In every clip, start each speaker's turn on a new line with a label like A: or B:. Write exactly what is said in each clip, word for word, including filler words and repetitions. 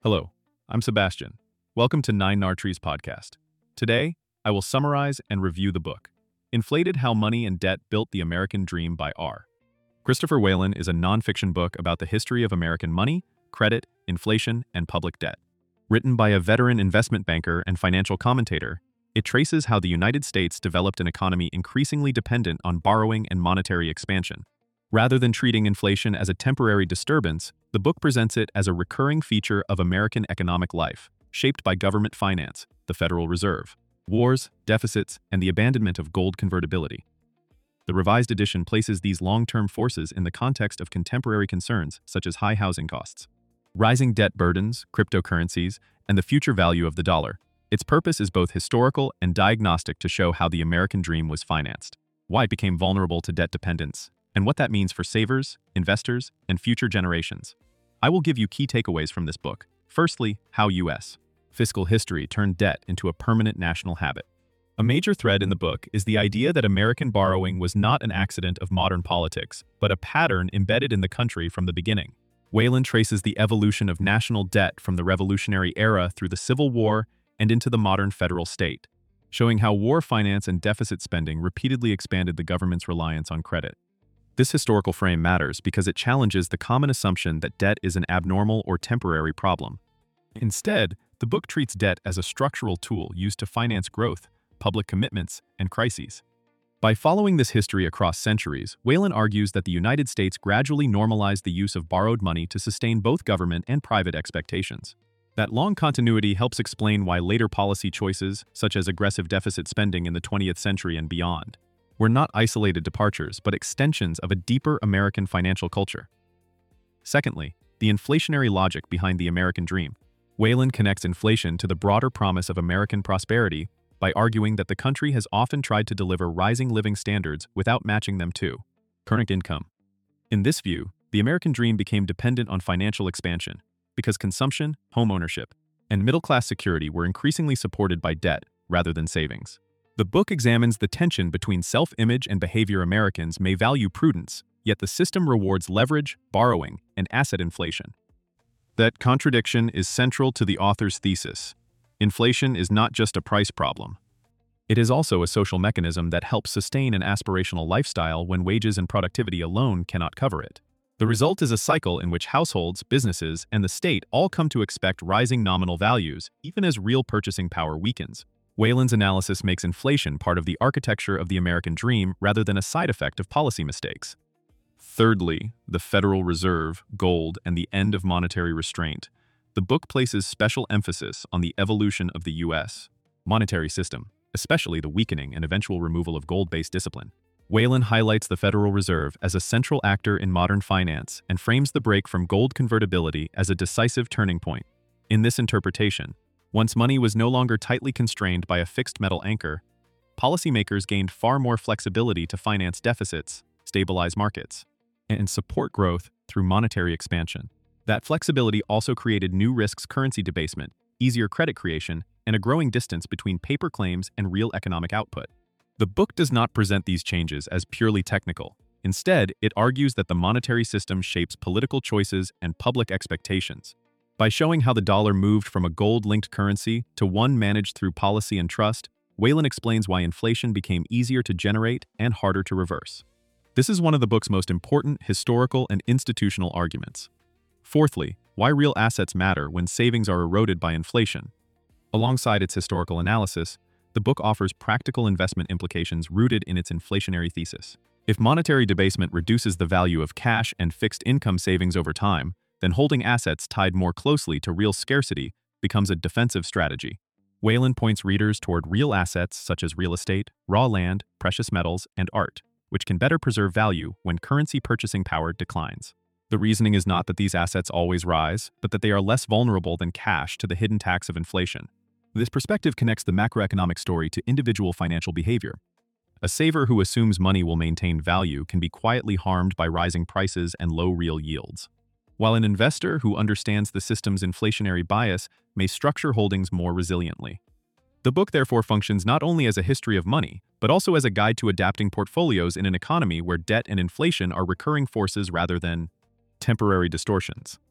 A: Hello, I'm Sebastian. Welcome to Nine Nartrees podcast. Today, I will summarize and review the book, Inflated: How Money and Debt Built the American Dream by R. Christopher Whalen is a nonfiction book about the history of American money, credit, inflation, and public debt. Written by a veteran investment banker and financial commentator, it traces how the United States developed an economy increasingly dependent on borrowing and monetary expansion. Rather than treating inflation as a temporary disturbance, the book presents it as a recurring feature of American economic life, shaped by government finance, the Federal Reserve, wars, deficits, and the abandonment of gold convertibility. The revised edition places these long-term forces in the context of contemporary concerns such as high housing costs, rising debt burdens, cryptocurrencies, and the future value of the dollar. Its purpose is both historical and diagnostic to show how the American dream was financed, why it became vulnerable to debt dependence, and what that means for savers, investors, and future generations. I will give you key takeaways from this book. Firstly, how U S fiscal history turned debt into a permanent national habit. A major thread in the book is the idea that American borrowing was not an accident of modern politics, but a pattern embedded in the country from the beginning. Whalen traces the evolution of national debt from the Revolutionary era through the Civil War and into the modern federal state, showing how war finance and deficit spending repeatedly expanded the government's reliance on credit. This historical frame matters because it challenges the common assumption that debt is an abnormal or temporary problem. Instead, the book treats debt as a structural tool used to finance growth, public commitments, and crises. By following this history across centuries, Whalen argues that the United States gradually normalized the use of borrowed money to sustain both government and private expectations. That long continuity helps explain why later policy choices, such as aggressive deficit spending in the twentieth century and beyond, were not isolated departures but extensions of a deeper American financial culture. Secondly, the inflationary logic behind the American dream. Whalen connects inflation to the broader promise of American prosperity by arguing that the country has often tried to deliver rising living standards without matching them to current income. In this view, the American dream became dependent on financial expansion because consumption, homeownership, and middle-class security were increasingly supported by debt rather than savings. The book examines the tension between self-image and behavior. Americans may value prudence, yet the system rewards leverage, borrowing, and asset inflation. That contradiction is central to the author's thesis. Inflation is not just a price problem. It is also a social mechanism that helps sustain an aspirational lifestyle when wages and productivity alone cannot cover it. The result is a cycle in which households, businesses, and the state all come to expect rising nominal values, even as real purchasing power weakens. Whalen's analysis makes inflation part of the architecture of the American dream rather than a side effect of policy mistakes. Thirdly, the Federal Reserve, gold, and the end of monetary restraint. The book places special emphasis on the evolution of the U S monetary system, especially the weakening and eventual removal of gold-based discipline. Whalen highlights the Federal Reserve as a central actor in modern finance and frames the break from gold convertibility as a decisive turning point. In this interpretation, once money was no longer tightly constrained by a fixed metal anchor, policymakers gained far more flexibility to finance deficits, stabilize markets, and support growth through monetary expansion. That flexibility also created new risks: currency debasement, easier credit creation, and a growing distance between paper claims and real economic output. The book does not present these changes as purely technical. Instead, it argues that the monetary system shapes political choices and public expectations. By showing how the dollar moved from a gold-linked currency to one managed through policy and trust, Whalen explains why inflation became easier to generate and harder to reverse. This is one of the book's most important historical and institutional arguments. Fourthly, why real assets matter when savings are eroded by inflation. Alongside its historical analysis, the book offers practical investment implications rooted in its inflationary thesis. If monetary debasement reduces the value of cash and fixed income savings over time, then holding assets tied more closely to real scarcity becomes a defensive strategy. Whalen points readers toward real assets such as real estate, raw land, precious metals, and art, which can better preserve value when currency purchasing power declines. The reasoning is not that these assets always rise, but that they are less vulnerable than cash to the hidden tax of inflation. This perspective connects the macroeconomic story to individual financial behavior. A saver who assumes money will maintain value can be quietly harmed by rising prices and low real yields, while an investor who understands the system's inflationary bias may structure holdings more resiliently. The book therefore functions not only as a history of money, but also as a guide to adapting portfolios in an economy where debt and inflation are recurring forces rather than temporary distortions.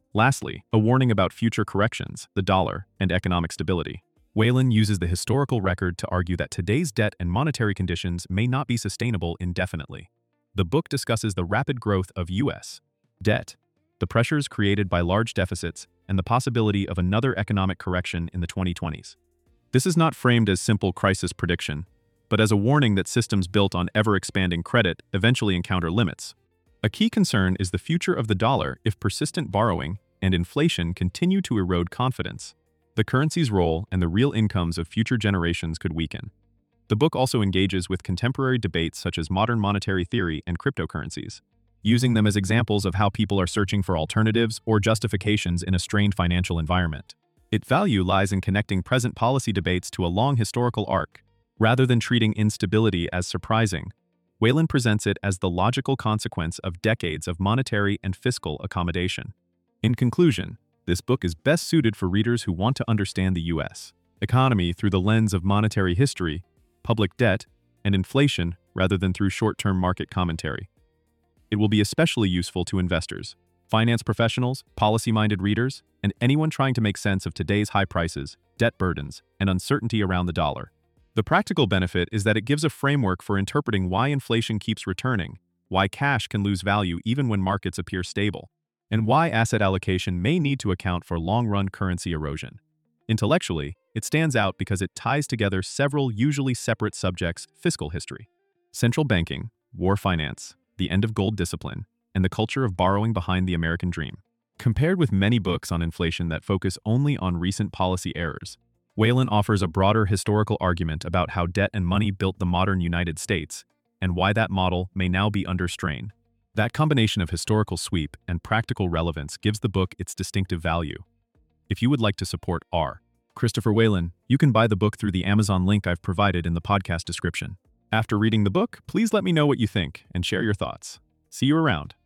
A: Lastly, a warning about future corrections, the dollar, and economic stability. Whalen uses the historical record to argue that today's debt and monetary conditions may not be sustainable indefinitely. The book discusses the rapid growth of U S debt, the pressures created by large deficits, and the possibility of another economic correction in the twenty twenties. This is not framed as simple crisis prediction, but as a warning that systems built on ever-expanding credit eventually encounter limits. A key concern is the future of the dollar if persistent borrowing and inflation continue to erode confidence. The currency's role and the real incomes of future generations could weaken. The book also engages with contemporary debates such as modern monetary theory and cryptocurrencies, using them as examples of how people are searching for alternatives or justifications in a strained financial environment. Its value lies in connecting present policy debates to a long historical arc, rather than treating instability as surprising. Whalen presents it as the logical consequence of decades of monetary and fiscal accommodation. In conclusion, this book is best suited for readers who want to understand the U S economy through the lens of monetary history, public debt, and inflation rather than through short-term market commentary. It will be especially useful to investors, finance professionals, policy-minded readers, and anyone trying to make sense of today's high prices, debt burdens, and uncertainty around the dollar. The practical benefit is that it gives a framework for interpreting why inflation keeps returning, why cash can lose value even when markets appear stable, and why asset allocation may need to account for long-run currency erosion. Intellectually, it stands out because it ties together several usually separate subjects: fiscal history, central banking, war finance, the end of gold discipline, and the culture of borrowing behind the American dream. Compared with many books on inflation that focus only on recent policy errors, Whalen offers a broader historical argument about how debt and money built the modern United States, and why that model may now be under strain. That combination of historical sweep and practical relevance gives the book its distinctive value. If you would like to support R. Christopher Whalen, you can buy the book through the Amazon link I've provided in the podcast description. After reading the book, please let me know what you think and share your thoughts. See you around.